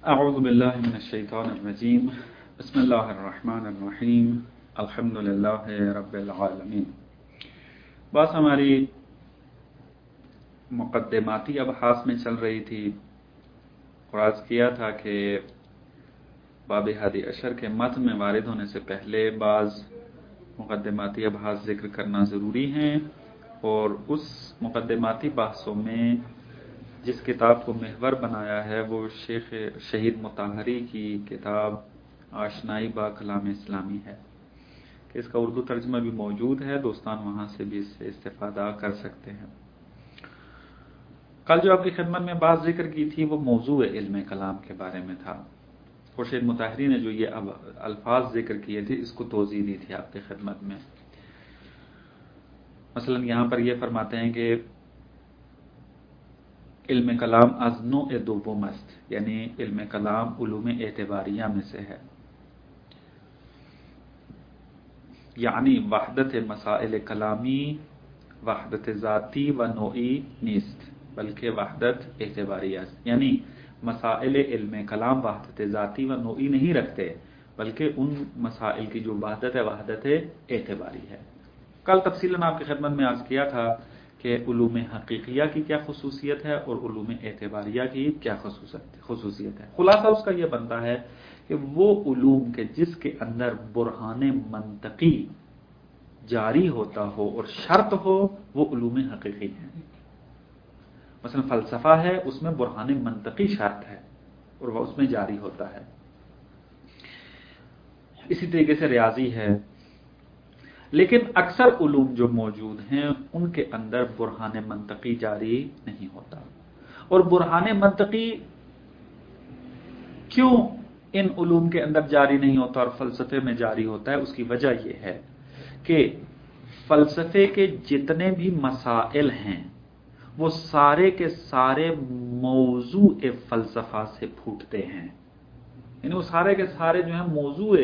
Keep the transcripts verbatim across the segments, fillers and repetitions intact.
اعوذ باللہ من الشیطان الرجیم بسم اللہ الرحمن الرحیم الحمدللہ رب العالمین. بس ہماری مقدماتی ابحاث میں چل رہی تھی اور عرض کیا تھا کہ باب ہادی عشر کے متن میں وارد ہونے سے پہلے بعض مقدماتی ابحاث ذکر کرنا ضروری ہیں، اور اس مقدماتی بحثوں میں جس کتاب کو محور بنایا ہے وہ شیخ شہید مطہری کی کتاب آشنائی با کلام اسلامی ہے کہ اس کا اردو ترجمہ بھی موجود ہے، دوستان وہاں سے بھی اس سے استفادہ کر سکتے ہیں. کل جو آپ کی خدمت میں بات ذکر کی تھی وہ موضوع علم کلام کے بارے میں تھا، اور شیخ مطہری نے جو یہ الفاظ ذکر کیے تھے اس کو توضیح دی تھی آپ کی خدمت میں. مثلا یہاں پر یہ فرماتے ہیں کہ علم کلام از نوع دوم است، یعنی علم کلام علوم اعتباریہ میں سے ہے، یعنی وحدت مسائل کلامی وحدت ذاتی و نوعی نیست بلکہ وحدت اعتباریہ است، یعنی مسائل علم کلام وحدت ذاتی و نوعی نہیں رکھتے بلکہ ان مسائل کی جو وحدت ہے وحدت اعتباری ہے. کل تفصیلاً آپ کی خدمت میں عرض کیا تھا کہ علوم حقیقیہ کی کیا خصوصیت ہے اور علوم اعتباریہ کی کیا خصوصیت ہے. خلاصہ اس کا یہ بنتا ہے کہ وہ علوم کے جس کے اندر برہان منطقی جاری ہوتا ہو اور شرط ہو وہ علوم حقیقی ہیں. مثلا فلسفہ ہے، اس میں برہان منطقی شرط ہے اور وہ اس میں جاری ہوتا ہے. اسی طریقے سے ریاضی ہے. لیکن اکثر علوم جو موجود ہیں ان کے اندر برہان منطقی جاری نہیں ہوتا. اور برہان منطقی کیوں ان علوم کے اندر جاری نہیں ہوتا اور فلسفے میں جاری ہوتا ہے؟ اس کی وجہ یہ ہے کہ فلسفے کے جتنے بھی مسائل ہیں وہ سارے کے سارے موضوع فلسفہ سے پھوٹتے ہیں، یعنی وہ سارے کے سارے جو ہیں موضوع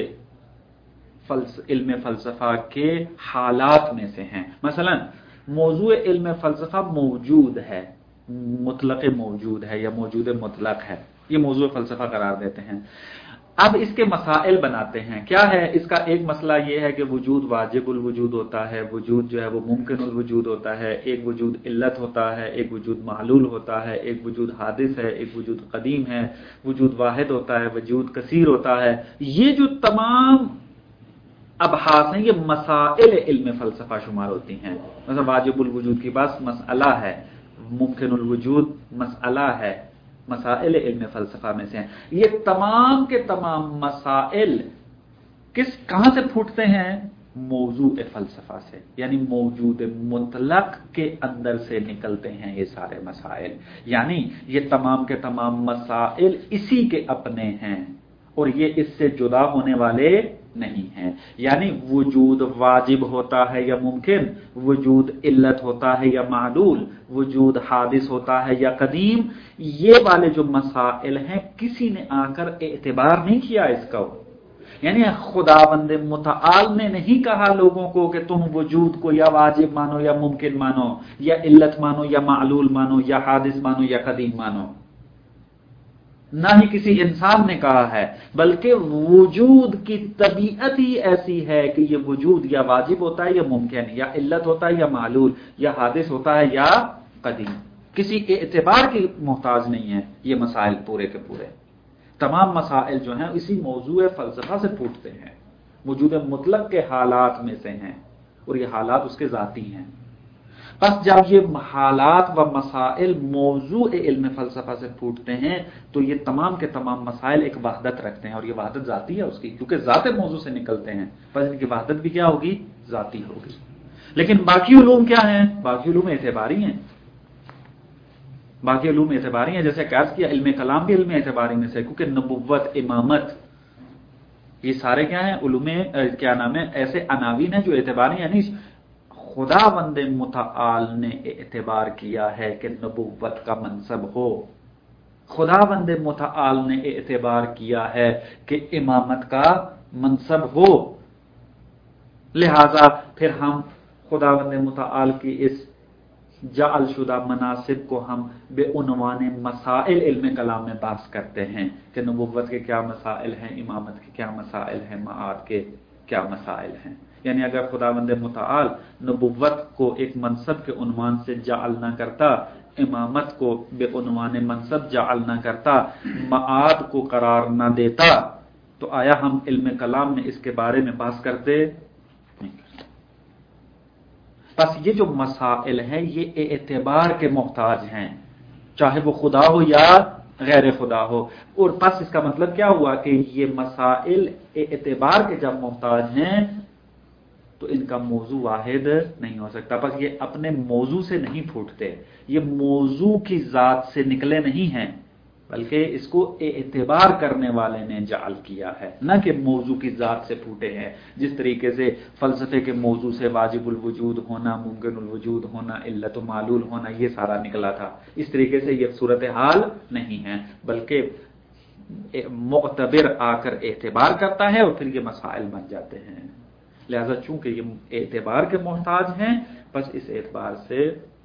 فلس علم فلسفہ کے حالات میں سے ہیں. مثلا موضوع علم فلسفہ موجود ہے، مطلق موجود ہے یا موجود مطلق ہے، یہ موضوع فلسفہ قرار دیتے ہیں. اب اس کے مسائل بناتے ہیں. کیا ہے اس کا؟ ایک مسئلہ یہ ہے کہ وجود واجب الوجود ہوتا ہے، وجود جو ہے وہ ممکن الوجود ہوتا ہے، ایک وجود علت ہوتا ہے، ایک وجود معلول ہوتا ہے، ایک وجود حادث ہے، ایک وجود قدیم ہے، وجود واحد ہوتا ہے، وجود کثیر ہوتا ہے. یہ جو تمام ابحاث ہیں یہ مسائل علم فلسفہ شمار ہوتی ہیں. مثلا واجب الوجود کی بات مسئلہ ہے، ممکن الوجود مسئلہ ہے، مسائل علم فلسفہ میں سے ہیں. یہ تمام کے تمام مسائل کس کہاں سے پھوٹتے ہیں؟ موضوع فلسفہ سے، یعنی موجود مطلق کے اندر سے نکلتے ہیں یہ سارے مسائل. یعنی یہ تمام کے تمام مسائل اسی کے اپنے ہیں اور یہ اس سے جدا ہونے والے نہیں ہیں. یعنی وجود واجب ہوتا ہے یا ممکن، وجود علت ہوتا ہے یا معلول، وجود حادث ہوتا ہے یا قدیم، یہ والے جو مسائل ہیں کسی نے آ کر اعتبار نہیں کیا اس کا. یعنی خداوند متعال نے نہیں کہا لوگوں کو کہ تم وجود کو یا واجب مانو یا ممکن مانو یا علت مانو یا معلول مانو یا حادث مانو یا قدیم مانو. نہ ہی کسی انسان نے کہا ہے، بلکہ وجود کی طبیعت ہی ایسی ہے کہ یہ وجود یا واجب ہوتا ہے یا ممکن، یا علت ہوتا ہے یا معلول، یا حادث ہوتا ہے یا قدیم. کسی اعتبار کی محتاج نہیں ہے یہ مسائل پورے کے پورے. تمام مسائل جو ہیں اسی موضوع فلسفہ سے پھوٹتے ہیں، وجود مطلق کے حالات میں سے ہیں اور یہ حالات اس کے ذاتی ہیں. بس جب یہ حالات و مسائل موضوع علم فلسفہ سے پھوٹتے ہیں تو یہ تمام کے تمام مسائل ایک وحدت رکھتے ہیں، اور یہ وحدت ذاتی ہے اس کی، کیونکہ ذات موضوع سے نکلتے ہیں، بس ان کی وحدت بھی کیا ہوگی؟ ذاتی ہوگی. لیکن باقی علوم کیا ہیں؟ باقی علوم اعتباری ہیں. باقی علوم اعتباری ہیں، جیسے کہا کیا علم کلام بھی علم اعتباری میں سے، کیونکہ نبوت، امامت، یہ سارے کیا ہیں؟ علوم کیا نام ہے، ایسے عناوین ہیں جو اعتباری ہیں. یعنی خداوند متعال نے اعتبار کیا ہے کہ نبوت کا منصب ہو، خداوند متعال نے اعتبار کیا ہے کہ امامت کا منصب ہو. لہذا پھر ہم خداوند متعال کی اس جعل شدہ مناسب کو ہم بے عنوان مسائل علم کلام میں بحث کرتے ہیں کہ نبوت کے کیا مسائل ہیں، امامت کے کیا مسائل ہیں، معاد کے کیا مسائل ہیں۔ یعنی اگر خداوند متعال نبوت کو ایک منصب کے عنوان سے جعل نہ کرتا، امامت کو بے عنوان منصب جعل نہ کرتا، معاد کو قرار نہ دیتا، تو آیا ہم علم کلام میں اس کے بارے میں بحث کرتے نہیں کرتے۔ بس یہ جو مسائل ہیں یہ اعتبار کے محتاج ہیں، چاہے وہ خدا ہو یا غیر خدا ہو۔ اور بس اس کا مطلب کیا ہوا کہ یہ مسائل اعتبار کے جب محتاج ہیں تو ان کا موضوع واحد نہیں ہو سکتا۔ بس یہ اپنے موضوع سے نہیں پھوٹتے، یہ موضوع کی ذات سے نکلے نہیں ہیں، بلکہ اس کو اعتبار کرنے والے نے جعل کیا ہے، نہ کہ موضوع کی ذات سے پھوٹے ہیں۔ جس طریقے سے فلسفے کے موضوع سے واجب الوجود ہونا، ممکن الوجود ہونا، علت و معلول ہونا یہ سارا نکلا تھا، اس طریقے سے یہ صورتحال نہیں ہے، بلکہ معتبر آ کر اعتبار کرتا ہے اور پھر یہ مسائل بن جاتے ہیں۔ لہذا چونکہ یہ اعتبار کے محتاج ہیں، بس اس اعتبار سے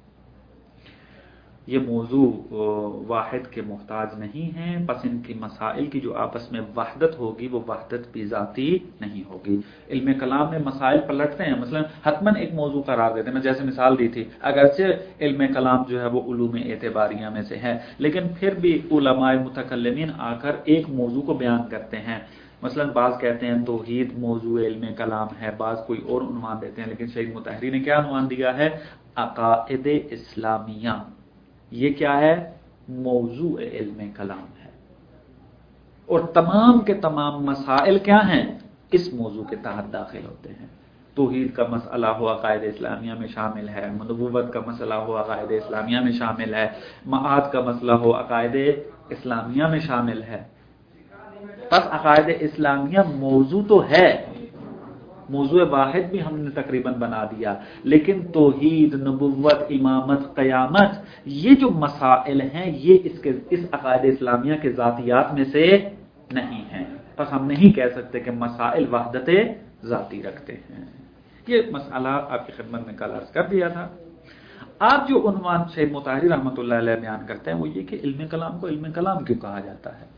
یہ موضوع واحد کے محتاج نہیں ہیں، بس ان کی مسائل کی جو آپس میں وحدت ہوگی وہ وحدت بھی ذاتی نہیں ہوگی۔ علم کلام میں مسائل پلٹتے ہیں، مثلا حتماً ایک موضوع قرار دیتے ہیں، میں جیسے مثال دی تھی، اگرچہ علم کلام جو ہے وہ علوم اعتباریہ میں سے ہے، لیکن پھر بھی علماء متکلمین آ کر ایک موضوع کو بیان کرتے ہیں۔ مثلا بعض کہتے ہیں توحید موضوع علم کلام ہے، بعض کوئی اور عنوان دیتے ہیں، لیکن شیخ مطہری نے کیا عنوان دیا ہے؟ عقائد اسلامیہ۔ یہ کیا ہے؟ موضوع علم کلام ہے، اور تمام کے تمام مسائل کیا ہیں؟ اس موضوع کے تحت داخل ہوتے ہیں۔ توحید کا مسئلہ ہو عقائد اسلامیہ میں شامل ہے، نبوت کا مسئلہ ہو عقائد اسلامیہ میں شامل ہے، معاد کا مسئلہ ہو عقائد اسلامیہ میں شامل ہے۔ بس عقائد اسلامیہ موضوع تو ہے، موضوع واحد بھی ہم نے تقریباً بنا دیا، لیکن توحید، نبوت، امامت، قیامت یہ جو مسائل ہیں یہ اس کے اس عقائد اسلامیہ کے ذاتیات میں سے نہیں ہیں، بس ہم نہیں کہہ سکتے کہ مسائل وحدت ذاتی رکھتے ہیں۔ یہ مسئلہ آپ کی خدمت میں کل عرض کر دیا تھا۔ آپ جو عنوان شیخ مطہری رحمۃ اللہ علیہ بیان کرتے ہیں وہ یہ کہ علم کلام کو علم کلام کیوں کہا جاتا ہے۔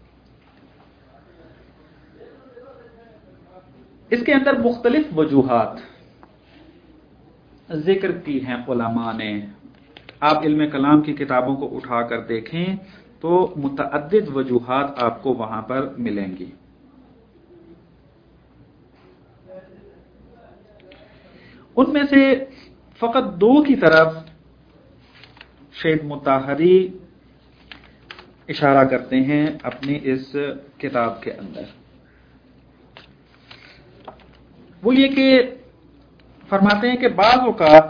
اس کے اندر مختلف وجوہات ذکر کی ہیں علماء نے۔ آپ علم کلام کی کتابوں کو اٹھا کر دیکھیں تو متعدد وجوہات آپ کو وہاں پر ملیں گی۔ ان میں سے فقط دو کی طرف شیخ مطہری اشارہ کرتے ہیں اپنی اس کتاب کے اندر۔ وہ یہ کہ فرماتے ہیں کہ بعض اوقات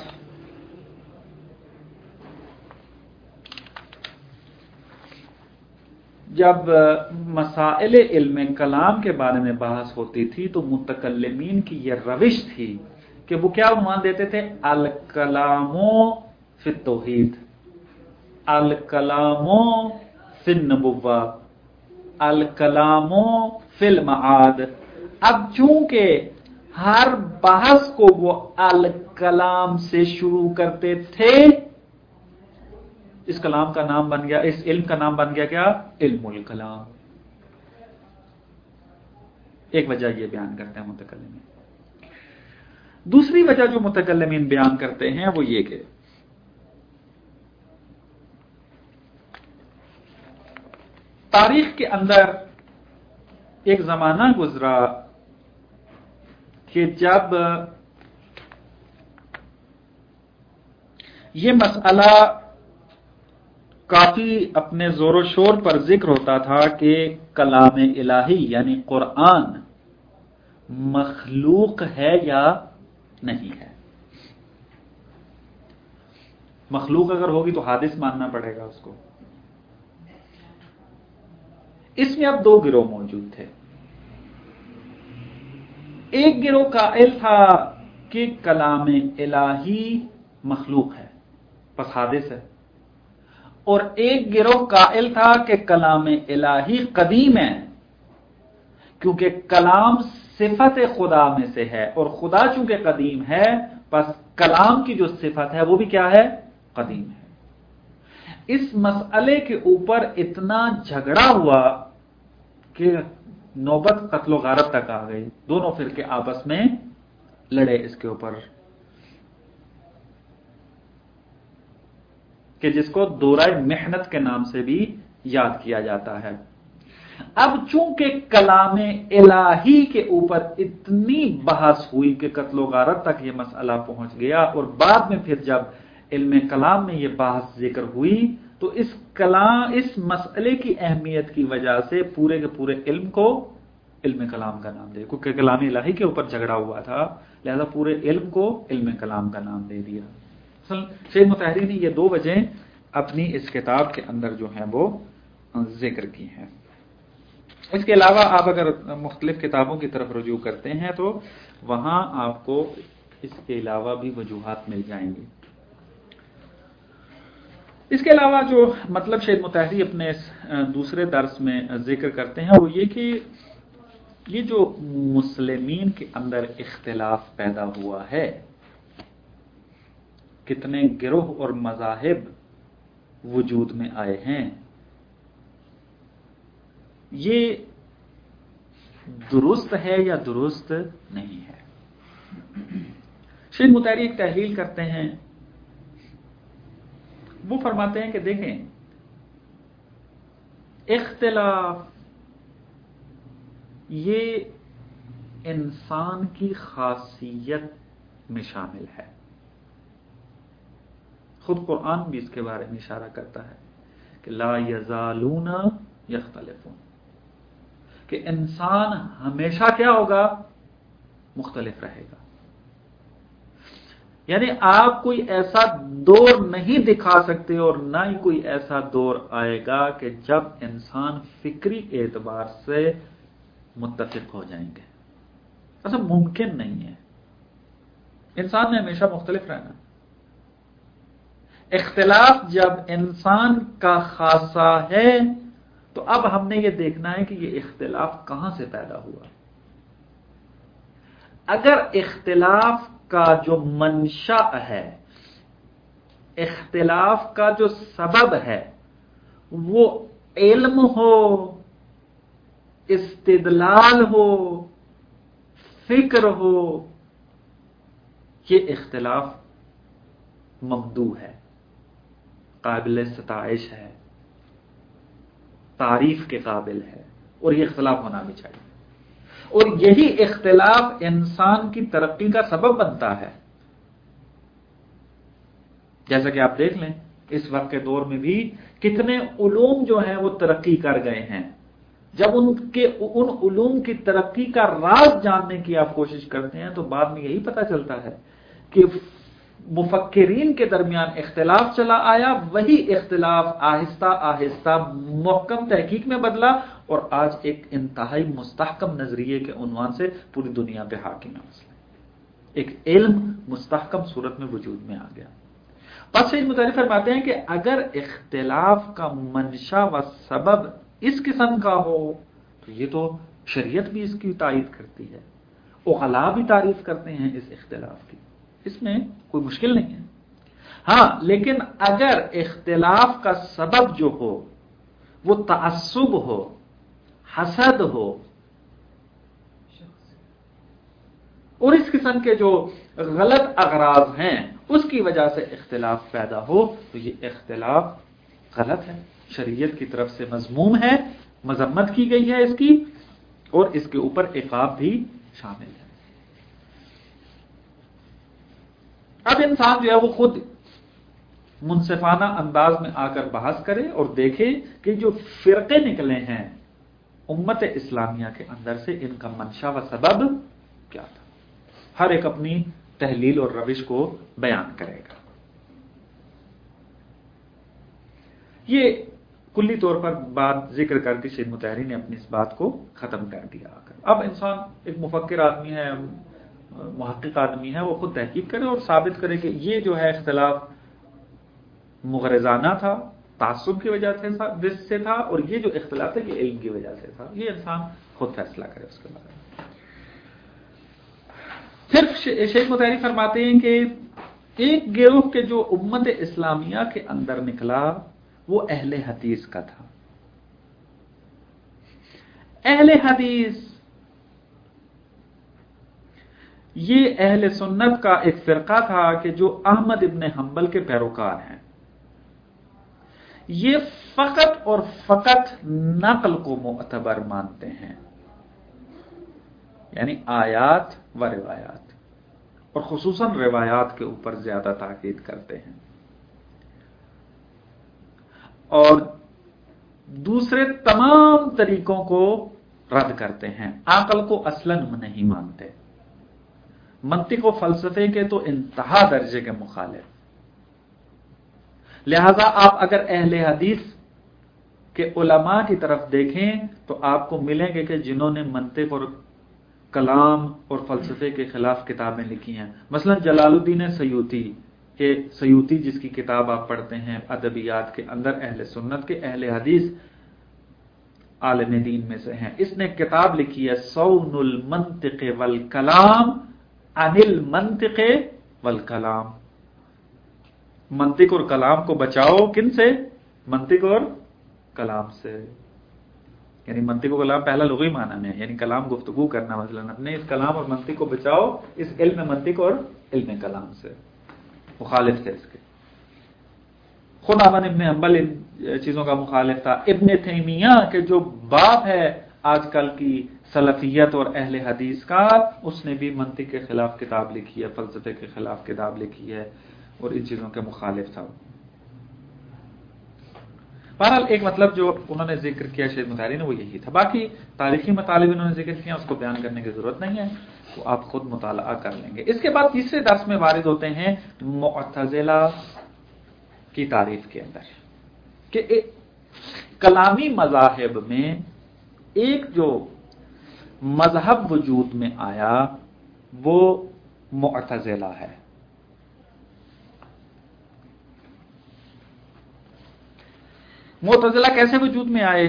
جب مسائل علم کلام کے بارے میں بحث ہوتی تھی تو متکلمین کی یہ روش تھی کہ وہ کیا عنوان دیتے تھے؟ الکلام فی التوحید، الکلام فی النبوہ، الکلام فی المعاد۔ اب چونکہ ہر بحث کو وہ الکلام سے شروع کرتے تھے، اس کلام کا نام بن گیا، اس علم کا نام بن گیا کیا؟ علم الکلام۔ ایک وجہ یہ بیان کرتے ہیں متکلمین۔ دوسری وجہ جو متکلمین بیان کرتے ہیں وہ یہ کہ تاریخ کے اندر ایک زمانہ گزرا کہ جب یہ مسئلہ کافی اپنے زور و شور پر ذکر ہوتا تھا کہ کلام الہی یعنی قرآن مخلوق ہے یا نہیں ہے۔ مخلوق اگر ہوگی تو حادث ماننا پڑے گا اس کو۔ اس میں اب دو گروہ موجود تھے۔ ایک گروہ قائل تھا کہ کلام الہی مخلوق ہے، پس حادث ہے، اور ایک گروہ قائل تھا کہ کلام الہی قدیم ہے، کیونکہ کلام صفت خدا میں سے ہے، اور خدا چونکہ قدیم ہے پس کلام کی جو صفت ہے وہ بھی کیا ہے؟ قدیم ہے. اس مسئلے کے اوپر اتنا جھگڑا ہوا کہ نوبت قتل و غارت تک آ گئی. دونوں فرقے آپس میں لڑے اس کے اوپر، کہ جس کو دورہ محنت کے نام سے بھی یاد کیا جاتا ہے. اب چونکہ کلام الہی کے اوپر اتنی بحث ہوئی کہ قتل و غارت تک یہ مسئلہ پہنچ گیا، اور بعد میں پھر جب علم کلام میں یہ بحث ذکر ہوئی تو اس کلام اس مسئلے کی اہمیت کی وجہ سے پورے کے پورے علم کو علم کلام کا نام دے، کیونکہ کلام الہی کے اوپر جھگڑا ہوا تھا، لہذا پورے علم کو علم کلام کا نام دے دیا. شیخ مطہری نے یہ دو وجہیں اپنی اس کتاب کے اندر جو ہیں وہ ذکر کی ہیں. اس کے علاوہ آپ اگر مختلف کتابوں کی طرف رجوع کرتے ہیں تو وہاں آپ کو اس کے علاوہ بھی وجوہات مل جائیں گی. اس کے علاوہ جو مطلب شیخ مطہری اپنے دوسرے درس میں ذکر کرتے ہیں وہ یہ کہ یہ جو مسلمین کے اندر اختلاف پیدا ہوا ہے، کتنے گروہ اور مذاہب وجود میں آئے ہیں، یہ درست ہے یا درست نہیں ہے. شیخ مطہری ایک تحلیل کرتے ہیں، وہ فرماتے ہیں کہ دیکھیں اختلاف یہ انسان کی خاصیت میں شامل ہے. خود قرآن بھی اس کے بارے میں اشارہ کرتا ہے کہ لا یزالون یختلفون، کہ انسان ہمیشہ کیا ہوگا؟ مختلف رہے گا. یعنی آپ کوئی ایسا دور نہیں دکھا سکتے اور نہ ہی کوئی ایسا دور آئے گا کہ جب انسان فکری اعتبار سے متفق ہو جائیں گے. ایسا ممکن نہیں ہے. انسان نے ہمیشہ مختلف رہنا. اختلاف جب انسان کا خاصہ ہے تو اب ہم نے یہ دیکھنا ہے کہ یہ اختلاف کہاں سے پیدا ہوا. اگر اختلاف کا جو منشا ہے، اختلاف کا جو سبب ہے وہ علم ہو، استدلال ہو، فکر ہو، یہ اختلاف ممدوح ہے، قابل ستائش ہے، تعریف کے قابل ہے، اور یہ اختلاف ہونا بھی چاہیے. اور یہی اختلاف انسان کی ترقی کا سبب بنتا ہے. جیسا کہ آپ دیکھ لیں اس وقت کے دور میں بھی کتنے علوم جو ہیں وہ ترقی کر گئے ہیں. جب ان کے ان علوم کی ترقی کا راز جاننے کی آپ کوشش کرتے ہیں تو بعد میں یہی پتہ چلتا ہے کہ مفکرین کے درمیان اختلاف چلا آیا، وہی اختلاف آہستہ آہستہ محکم تحقیق میں بدلا اور آج ایک انتہائی مستحکم نظریے کے عنوان سے پوری دنیا پہ حاکم ہے. مسئلہ ایک علم مستحکم صورت میں وجود میں آ گیا. بس شیخ مطہری فرماتے ہیں کہ اگر اختلاف کا منشا و سبب اس قسم کا ہو تو یہ تو شریعت بھی اس کی تائید کرتی ہے، عقلاء بھی تعریف کرتے ہیں اس اختلاف کی، اس میں کوئی مشکل نہیں ہے. ہاں لیکن اگر اختلاف کا سبب جو ہو وہ تعصب ہو، حسد ہو اور اس قسم کے جو غلط اغراض ہیں اس کی وجہ سے اختلاف پیدا ہو تو یہ اختلاف غلط ہے، شریعت کی طرف سے مذموم ہے، مذمت کی گئی ہے اس کی، اور اس کے اوپر عقاب بھی شامل ہے. اب انسان جو ہے وہ خود منصفانہ انداز میں آ کر بحث کرے اور دیکھے کہ جو فرقے نکلے ہیں امت اسلامیہ کے اندر سے ان کا منشا و سبب کیا تھا. ہر ایک اپنی تحلیل اور روش کو بیان کرے گا. یہ کلی طور پر بات ذکر کر کے شیخ مطہری نے اپنی اس بات کو ختم کر دیا. اب انسان ایک مفکر آدمی ہے، محقق آدمی ہے، وہ خود تحقیق کرے اور ثابت کرے کہ یہ جو ہے اختلاف مغرضانہ تھا، تعصب کی وجہ سے تھا، اور یہ جو اختلاف ہے یہ علم کی وجہ سے تھا. یہ انسان خود فیصلہ کرے اس کے بارے میں. پھر شیخ مطہری فرماتے ہیں کہ ایک گروہ کے جو امت اسلامیہ کے اندر نکلا وہ اہل حدیث کا تھا. اہل حدیث یہ اہل سنت کا ایک فرقہ تھا کہ جو احمد ابن حنبل کے پیروکار ہیں. یہ فقط اور فقط نقل کو معتبر مانتے ہیں، یعنی آیات و روایات، اور خصوصاً روایات کے اوپر زیادہ تاکید کرتے ہیں، اور دوسرے تمام طریقوں کو رد کرتے ہیں. عقل کو اصلاً نہیں مانتے، منطق و فلسفے کے تو انتہا درجے کے مخالف. لہذا آپ اگر اہل حدیث کے علماء کی طرف دیکھیں تو آپ کو ملیں گے کہ جنہوں نے منطق اور کلام اور فلسفے کے خلاف کتابیں لکھی ہیں. مثلا جلال الدین سیوطی، کہ سیوطی جس کی کتاب آپ پڑھتے ہیں ادبیات کے اندر اہل سنت کے اہل حدیث عالم دین میں سے ہیں، اس نے کتاب لکھی ہے صون المنطق والکلام عن المنطق والکلام. منطق اور کلام کو بچاؤ کن سے؟ منطق اور کلام سے. یعنی منطق و کلام پہلا لغوی معنی میں ہے، یعنی کلام گفتگو کرنا. مثلا اپنے اس کلام اور منطق کو بچاؤ اس علم منطق اور علم کلام سے. مخالف تھے اس کے. خود احمد ابن حنبل ان چیزوں کا مخالف تھا. ابن تیمیہ کے جو باپ ہے آج کل کی سلفیت اور اہل حدیث کا، اس نے بھی منطق کے خلاف کتاب لکھی ہے، فلسفے کے خلاف کتاب لکھی ہے، اور ان چیزوں کے مخالف تھا. بہرحال ایک مطلب جو انہوں نے ذکر کیا شیخ مطہری نے وہ یہی تھا. باقی تاریخی مطالب انہوں نے ذکر کیا، اس کو بیان کرنے کی ضرورت نہیں ہے، وہ آپ خود مطالعہ کر لیں گے. اس کے بعد تیسرے درس میں وارد ہوتے ہیں معتزلہ کی تعریف کے اندر، کہ کلامی مذاہب میں ایک جو مذہب وجود میں آیا وہ معتزلہ ہے. معتزلہ کیسے وجود میں آئے؟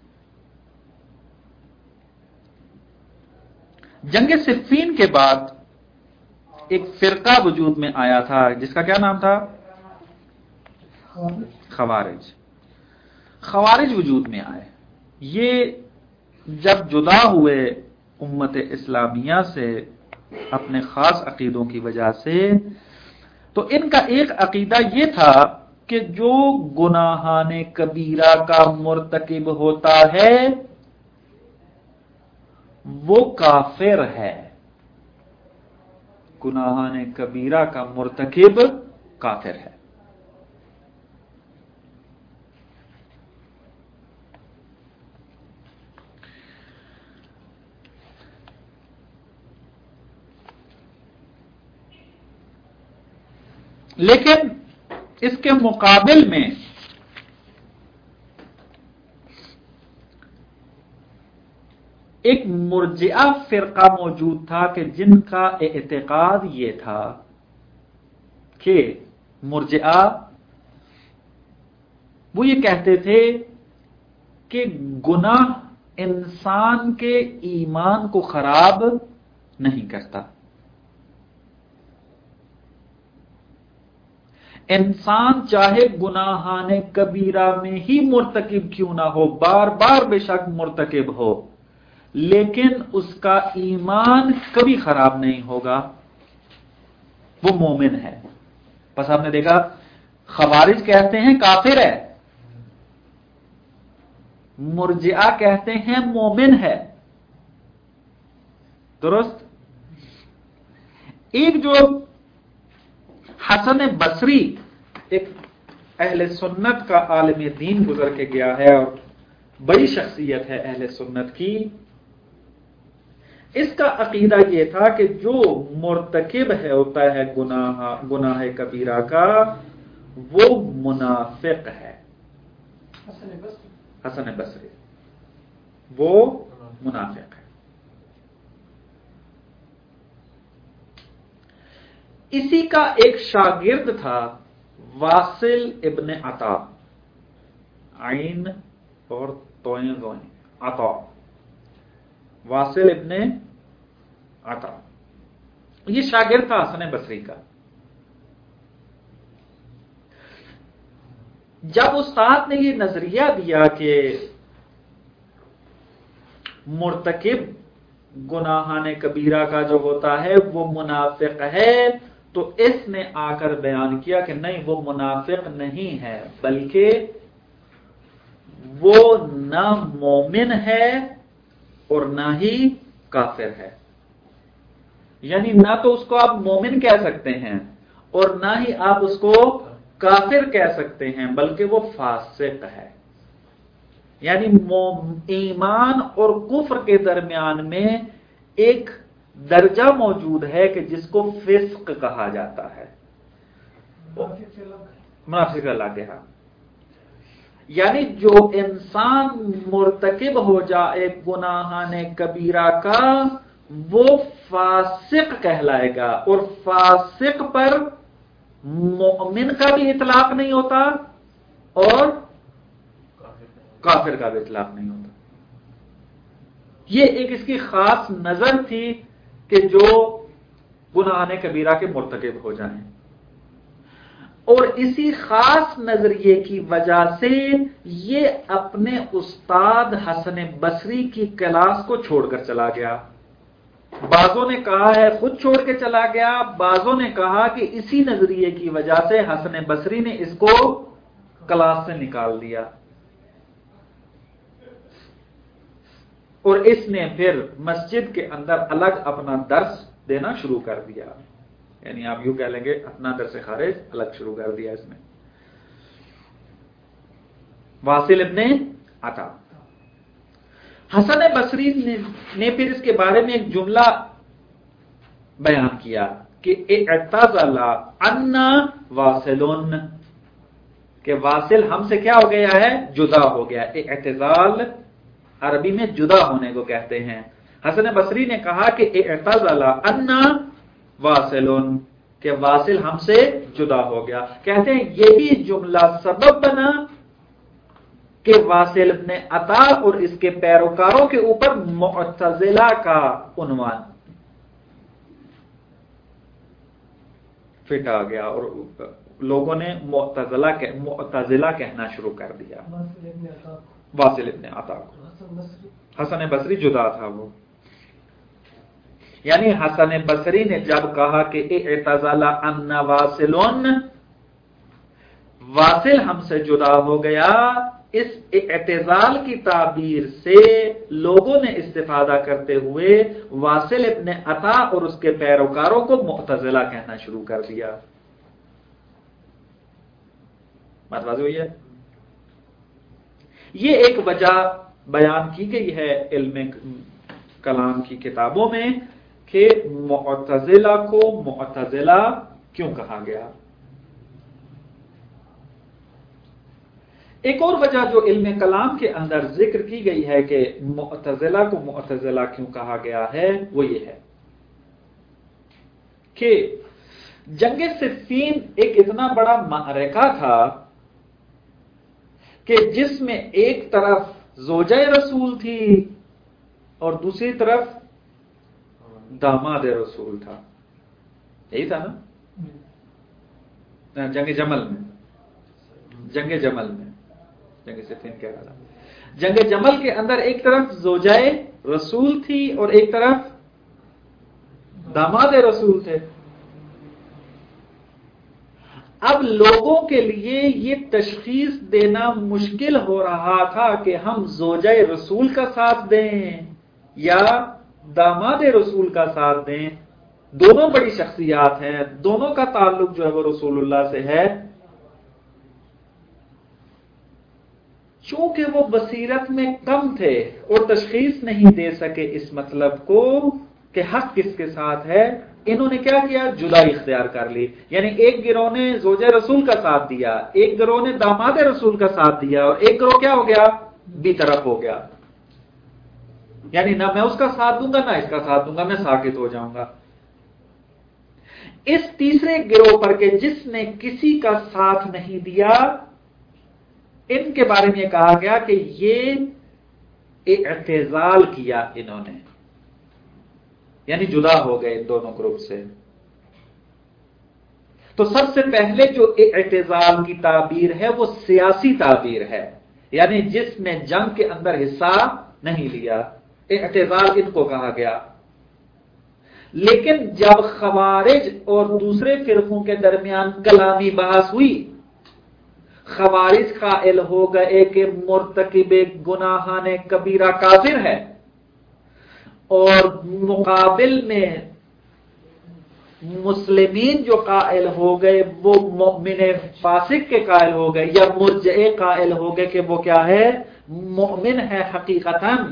جنگ صفین کے بعد ایک فرقہ وجود میں آیا تھا جس کا کیا نام تھا؟ خوارج. خوارج وجود میں آئے. یہ جب جدا ہوئے امت اسلامیہ سے اپنے خاص عقیدوں کی وجہ سے، تو ان کا ایک عقیدہ یہ تھا کہ جو گناہان کبیرہ کا مرتکب ہوتا ہے وہ کافر ہے. گناہان کبیرہ کا مرتکب کافر ہے. لیکن اس کے مقابل میں ایک مرجئہ فرقہ موجود تھا کہ جن کا اعتقاد یہ تھا کہ مرجئہ وہ یہ کہتے تھے کہ گناہ انسان کے ایمان کو خراب نہیں کرتا. انسان چاہے گناہان کبیرہ میں ہی مرتکب کیوں نہ ہو، بار بار بے شک مرتکب ہو، لیکن اس کا ایمان کبھی خراب نہیں ہوگا، وہ مومن ہے. بس آپ نے دیکھا خوارج کہتے ہیں کافر ہے، مرجئہ کہتے ہیں مومن ہے. درست. ایک جو حسن بصری ایک اہل سنت کا عالم دین گزر کے گیا ہے اور بڑی شخصیت ہے اہل سنت کی، اس کا عقیدہ یہ تھا کہ جو مرتکب ہے ہوتا ہے گناہ گناہ کبیرہ کا وہ منافق ہے. حسن بصری وہ منافق ہے. اسی کا ایک شاگرد تھا واصل ابن عطا، عین اور توئیں دوئیں عطا، واصل ابن عطا، یہ شاگرد تھا حسن بصری کا. جب استاد نے یہ نظریہ دیا کہ مرتکب گناہان کبیرہ کا جو ہوتا ہے وہ منافق ہے، تو اس نے آ کر بیان کیا کہ نہیں، وہ منافق نہیں ہے، بلکہ وہ نہ مومن ہے اور نہ ہی کافر ہے۔ یعنی نہ تو اس کو آپ مومن کہہ سکتے ہیں اور نہ ہی آپ اس کو کافر کہہ سکتے ہیں، بلکہ وہ فاسق ہے۔ یعنی ایمان اور کفر کے درمیان میں ایک درجہ موجود ہے کہ جس کو فسق کہا جاتا ہے، منافق الگ ہے۔ یعنی جو انسان مرتکب ہو جائے گناہان کبیرہ کا وہ فاسق کہلائے گا، اور فاسق پر مومن کا بھی اطلاق نہیں ہوتا اور کافر کا بھی اطلاق نہیں ہوتا۔ یہ ایک اس کی خاص نظر تھی کہ جو گناہان کبیرہ کے مرتکب ہو جائیں، اور اسی خاص نظریے کی وجہ سے یہ اپنے استاد حسن بصری کی کلاس کو چھوڑ کر چلا گیا۔ بعضوں نے کہا ہے خود چھوڑ کے چلا گیا، بعضوں نے کہا کہ اسی نظریے کی وجہ سے حسن بصری نے اس کو کلاس سے نکال دیا، اور اس نے پھر مسجد کے اندر الگ اپنا درس دینا شروع کر دیا۔ یعنی آپ یوں کہہ لیں گے اپنا درس خارج الگ شروع کر دیا اس نے۔ واصل ابن عطا، حسن بصری نے پھر اس کے بارے میں ایک جملہ بیان کیا کہ اعتزل عنا واصلون، کہ واصل ہم سے کیا ہو گیا ہے؟ جدا ہو گیا۔ اعتزال عربی میں جدا ہونے کو کہتے ہیں۔ حسن بصری نے کہا کہ اعتزل عنا واصلون، کہ واصل ہم سے جدا ہو گیا۔ کہتے ہیں یہی جملہ سبب بنا کہ واصل ابن عطا اور اس کے پیروکاروں کے اوپر معتزلہ کا عنوان فٹ آ گیا، اور لوگوں نے معتزلہ معتزلہ کہنا شروع کر دیا واصل ابن عطا کو۔ حسن بصری جدا تھا وہ، یعنی حسن بصری نے جب کہا کہ اعتزل عنا واصلون، واصل ہم سے جدا ہو گیا، اس اعتزال کی تعبیر سے لوگوں نے استفادہ کرتے ہوئے واصل ابن عطا اور اس کے پیروکاروں کو معتزلہ کہنا شروع کر دیا۔ بات واضح ہوئی ہے؟ یہ ایک وجہ بیان کی گئی ہے علم کلام کی کتابوں میں کہ معتزلہ کو معتزلہ کیوں کہا گیا۔ ایک اور وجہ جو علم کلام کے اندر ذکر کی گئی ہے کہ معتزلہ کو معتزلہ کیوں کہا گیا ہے، وہ یہ ہے کہ جنگ صفین ایک اتنا بڑا معرکہ تھا کہ جس میں ایک طرف زوجہ رسول تھی اور دوسری طرف داماد رسول تھا، یہی تھا نا جنگ جمل میں جنگ جمل میں جنگ صفین کہہ رہا تھا۔ جنگ جمل کے اندر ایک طرف زوجہ رسول تھی اور ایک طرف داماد رسول تھے۔ اب لوگوں کے لیے یہ تشخیص دینا مشکل ہو رہا تھا کہ ہم زوجہ رسول کا ساتھ دیں یا داماد رسول کا ساتھ دیں۔ دونوں بڑی شخصیات ہیں، دونوں کا تعلق جو ہے وہ رسول اللہ سے ہے، چونکہ وہ بصیرت میں کم تھے اور تشخیص نہیں دے سکے اس مطلب کو کہ حق کس کے ساتھ ہے، انہوں نے کیا کیا؟ جدائی اختیار کر لی۔ یعنی ایک گروہ نے زوجہ رسول کا ساتھ دیا، ایک گروہ نے داماد رسول کا ساتھ دیا، اور ایک گروہ کیا ہو گیا؟ بی طرف ہو گیا۔ یعنی نہ میں اس کا ساتھ دوں گا نہ اس کا ساتھ دوں گا، میں ساکت ہو جاؤں گا۔ اس تیسرے گروہ پر کہ جس نے کسی کا ساتھ نہیں دیا، ان کے بارے میں یہ کہا گیا کہ یہ اعتزال کیا انہوں نے، یعنی جدا ہو گئے دونوں گروپ سے۔ تو سب سے پہلے جو اعتزال کی تعبیر ہے وہ سیاسی تعبیر ہے، یعنی جس نے جنگ کے اندر حصہ نہیں لیا، اعتزال ان کو کہا گیا۔ لیکن جب خوارج اور دوسرے فرقوں کے درمیان کلامی بحث ہوئی، خوارج قائل ہو گئے کہ مرتکب گناہان کبیرہ کافر ہے، اور مقابل میں مسلمین جو قائل ہو گئے وہ مؤمن فاسق کے قائل ہو گئے، یا مرجئے قائل ہو گئے کہ وہ کیا ہے، مؤمن ہے حقیقتاً۔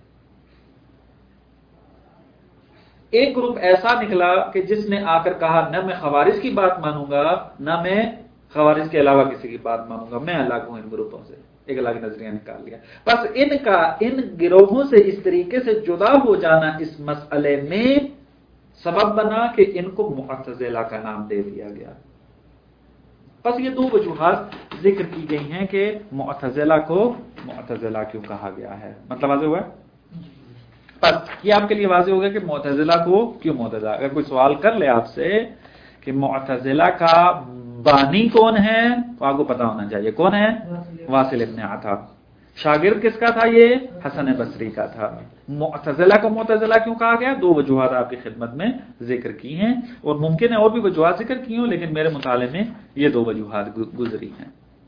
ایک گروپ ایسا نکلا کہ جس نے آ کر کہا نہ میں خوارج کی بات مانوں گا، نہ میں خوارج کے علاوہ کسی کی بات مانوں گا، میں الگ ہوں ان گروپوں سے، ایک الگ نظریہ نکال لیا۔ بس ان کا ان گروہوں سے اس طریقے سے جدا ہو جانا اس مسئلے میں سبب بنا کہ ان کو معتزلہ کا نام دے دیا گیا۔ بس یہ دو وجوہات ذکر کی گئی ہیں کہ معتزلہ کو معتزلہ کیوں کہا گیا ہے۔ مطلب واضح ہوا ہے؟ بس یہ آپ کے لیے واضح ہو گیا کہ معتزلہ کو کیوں معتزلہ۔ اگر کوئی سوال کر لے آپ سے کہ معتزلہ کا بانی کون ہے تو آپ کو پتا ہونا چاہیے کون ہے، واصل ابن عطا۔ شاگرد کس کا تھا؟ یہ حسن بصری کا تھا۔ معتزلہ کو معتزلہ کیوں کہا گیا؟ دو وجوہات آپ کی خدمت میں ذکر کی ہیں، اور ممکن ہے اور بھی وجوہات ذکر کی ہوں، لیکن میرے مطالعے میں یہ دو وجوہات گزری ہیں۔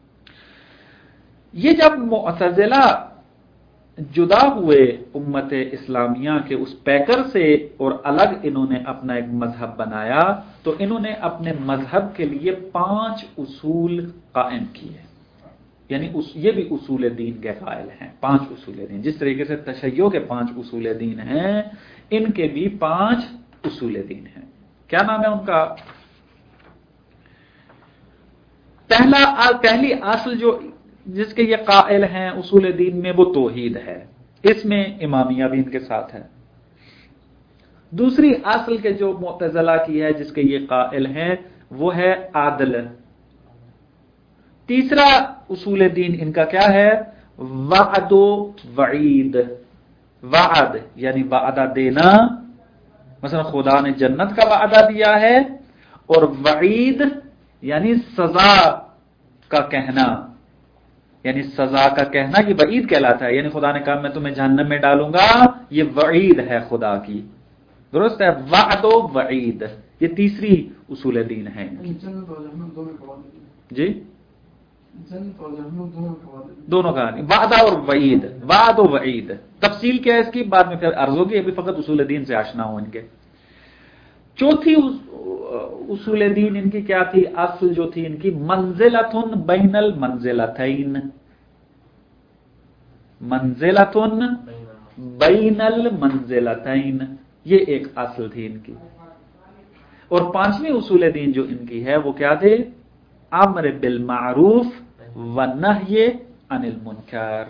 یہ جب معتزلہ جدا ہوئے امت اسلامیہ کے اس پیکر سے اور الگ انہوں نے اپنا ایک مذہب بنایا، تو انہوں نے اپنے مذہب کے لیے پانچ اصول قائم کیے، یعنی یہ بھی اصول دین کے قائل ہیں۔ پانچ اصول دین، جس طریقے سے تشیع کے پانچ اصول دین ہیں، ان کے بھی پانچ اصول دین ہیں۔ کیا نام ہے ان کا؟ پہلا پہلی اصل جو جس کے یہ قائل ہیں اصول دین میں، وہ توحید ہے، اس میں امامیہ بھی ان کے ساتھ ہے۔ دوسری اصل کے جو معتزلہ کی ہے جس کے یہ قائل ہیں وہ ہے عدل۔ تیسرا اصول دین ان کا کیا ہے؟ وعد و وعید۔ وعد یعنی وعدہ دینا، مثلا خدا نے جنت کا وعدہ دیا ہے، اور وعید یعنی سزا کا کہنا، یعنی سزا کا کہنا یہ وعید کہلاتا ہے، یعنی خدا نے کہا میں تمہیں جہنم میں ڈالوں گا، یہ وعید ہے خدا کی، درست ہے، وعد و وعید، یہ تیسری اصول دین ہے جی، دونوں کا وعدہ اور وعید، وعد و وعید۔ تفصیل کیا ہے اس کی بعد میں پھر عرض ہوگی، ابھی فقط اصول دین سے آشنا ہو ان کے۔ چوتھی اصول دین ان کی کیا تھی؟ اصل جو تھی ان کی منزلۃ بین المنزلتین، منزلۃ بین المنزلتین، یہ ایک اصل تھی ان کی۔ اور پانچویں اصول دین جو ان کی ہے وہ کیا تھے؟ امر بالمعروف والنہی عن المنکر۔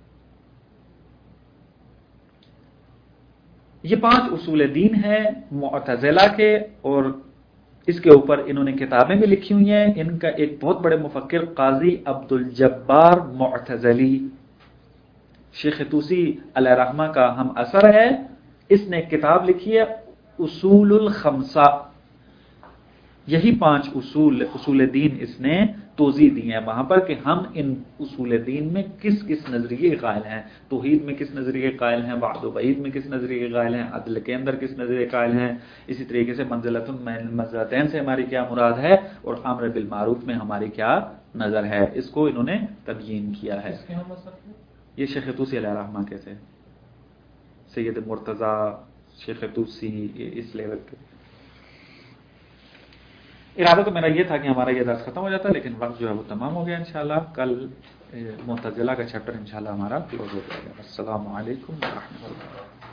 یہ پانچ اصول دین ہیں معتزلہ کے، اور اس کے اوپر انہوں نے کتابیں بھی لکھی ہوئی ہیں۔ ان کا ایک بہت بڑے مفکر قاضی عبد الجبار معتزلی، شیخ طوسی علیہ رحمہ کا ہم اثر ہے، اس نے ایک کتاب لکھی ہے اصول الخمسہ۔ یہی پانچ اصول اصول دین اس نے توضیح دی ہیں وہاں پر کہ ہم ان اصول دین میں کس کس نظریے کے قائل ہیں، توحید میں کس نظریے کے قائل ہیں، وعد و وعید میں کس نظریے کے قائل ہیں، عدل کے اندر کس نظریے کے قائل ہیں، اسی طریقے سے منزلۃ بین المنزلتین سے ہماری کیا مراد ہے، اور امر بالمعروف میں ہماری کیا نظر ہے، اس کو انہوں نے تبیین کیا ہے۔ یہ شیخ طوسی علیہ رحمہ کے تھے، سید مرتضی شیخ طوسی، اس لیول کے۔ ارادہ تو میرا یہ تھا کہ ہمارا یہ درس ختم ہو جاتا ہے، لیکن وقت جو ہے وہ تمام ہو گیا۔ انشاءاللہ کل معتزلہ کا چیپٹر انشاءاللہ ہمارا کلوز ہو جائے گا۔ السلام علیکم ورحمۃ اللہ۔